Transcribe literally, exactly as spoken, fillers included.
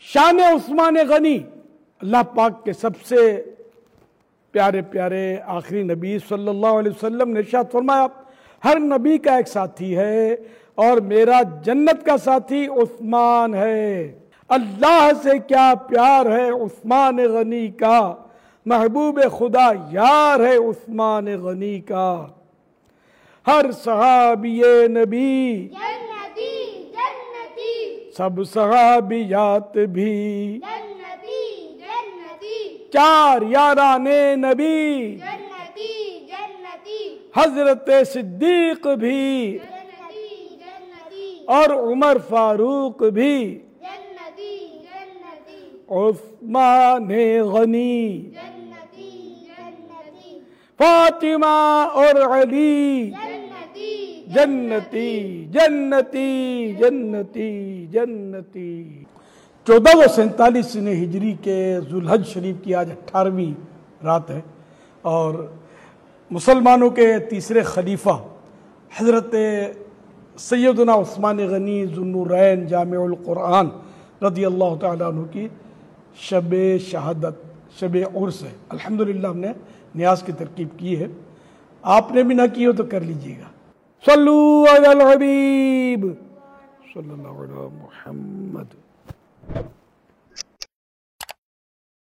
शान उस्मान गनी, अल्लाह पाक के सबसे प्यारे प्यारे आखिरी नबी सल्लल्लाहु अलैहि वसल्लम ने इरशाद फरमाया, हर नबी का एक साथी है और मेरा जन्नत का साथी उस्मान है। अल्लाह से क्या प्यार है उस्मान गनी का, महबूब खुदा यार है उस्मान गनी का। हर सहाबिये नबी जन्नती जन्नती, सब सहाबियात भी जन्नती जन्नती, चार याराने नबी जन्नती जन्नती, हजरत सिद्दीक भी जन्नती जन्नती, और उमर फारूक भी, जन्नती जन्नती, उस्मान गनी, जन्नती जन्नती, फातिमा और अली जन्नती जन्नती जन्नती जन्नती जन्नती। चौदह सौ सैंतालीस ने हिजरी के जुल्हज शरीफ की आज अट्ठारहवीं रात है और मुसलमानों के तीसरे खलीफा हज़रत सैयदना उस्मान गनी ज़ुन्नूरैन जामिउल कुरान रदी अल्लाह तआला अन्हु की शब शहादत शब उर्स है। अल्हम्दुलिल्लाह हमने न्याज की तरकीब की है, आपने भी ना की हो तो कर लीजिएगा। सल्लू अलल हबीब सल्लल्लाहु अलैहि मुहम्मद।